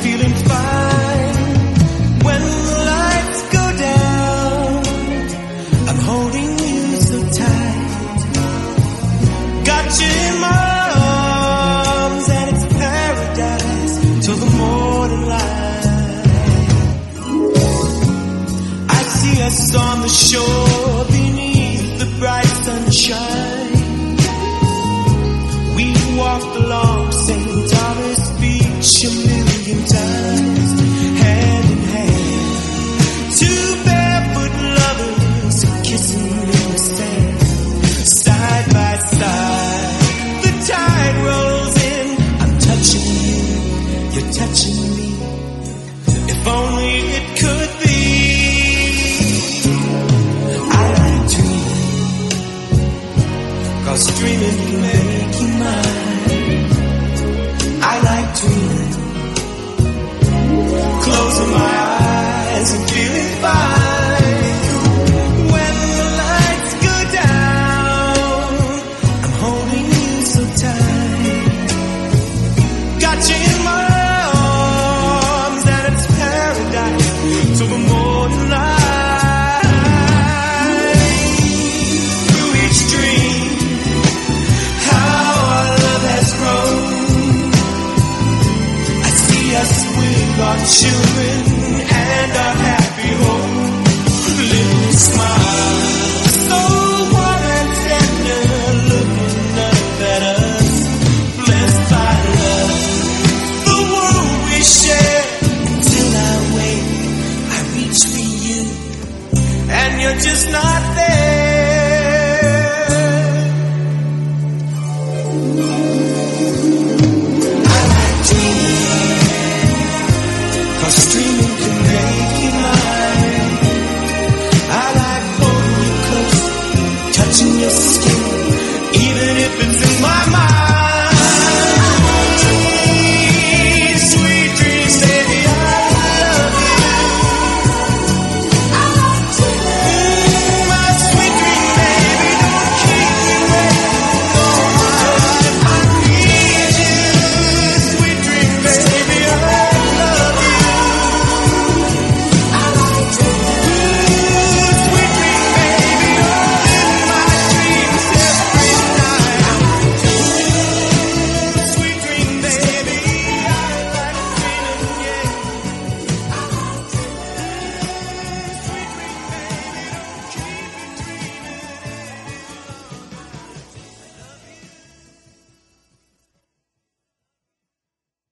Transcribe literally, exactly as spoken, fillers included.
feeling fine. When the lights go down, I'm holding you so tight. Got you in my arms and it's paradise till the morning light. I see us on the shore beneath the bright sunshine. We walked along Saint Thomas Beach a million times, hand in hand. Two barefoot lovers kissing in the sand, side by side. The tide rolls in, I'm touching you, you're touching me. If only it could be. I like dreaming, 'cause dreaming can make you mine. I like dreaming, closing my eyes and feeling fine. When the lights go down, I'm holding you so tight. Got you in my arms and it's paradise till the morning light. Through each dream, how our love has grown. Us with our children and our